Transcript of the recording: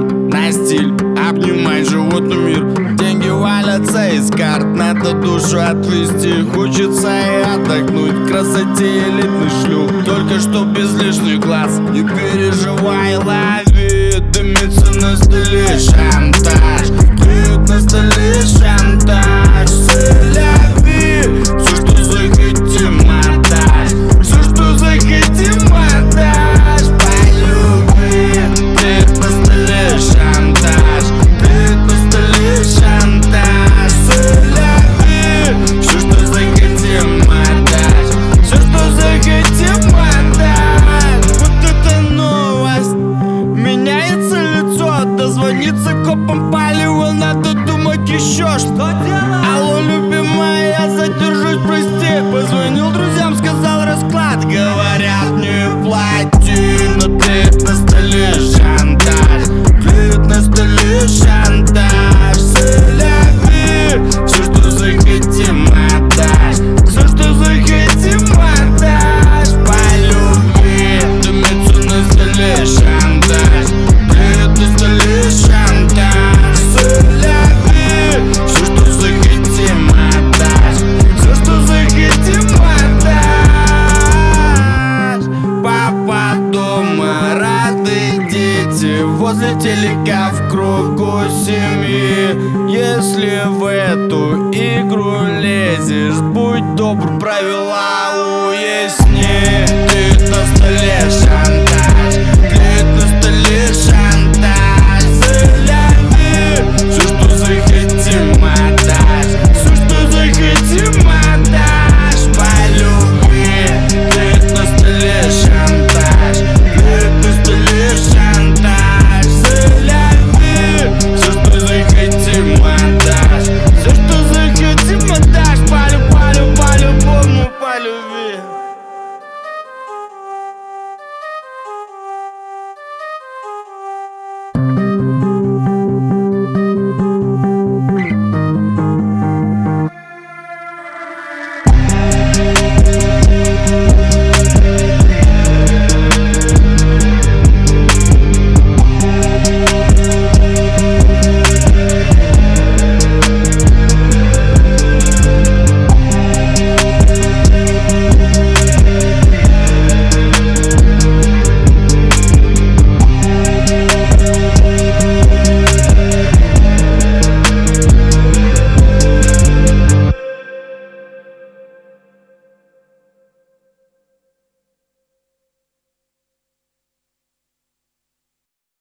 фасон, на стиль, обнимай животный мир. Деньги валятся из карт, надо душу отвести. Хочется и отдохнуть, красоте элитный шлюх, только что без лишних глаз. Не переживай, лови, дымится на столе шантаж. Клюют на столе шантаж. Селяви, все, что захотим, отдашь. Все, что захотим, отдашь. По любви, клюют на столе шантаж. Клюют на столе шантаж. Селяви, все, что захотим, отдашь. Все, что захотим, отдашь. Вот это новость. Меняется лицо, дозвониться копам палево, надо думать еще что делать. Алло, любимая, я задержусь, прости. Позвонил друзьям, сказал расклад. Говорят, не плати, но клеят на столе шантаж. Клеят на столе шантаж. Селяви, все, что захотим, отдашь. Все, что захотим, отдашь. По любви, дымится на столе шантаж. Клеят на столе шантаж. Селяви, все, что захотим, отдашь. Все, что захотим, отдашь. Папа дома, рады дети, возле телека в кругу семьи. Если в эту игру лезешь, будь добр, правила уясни. Ты на столе шантаж.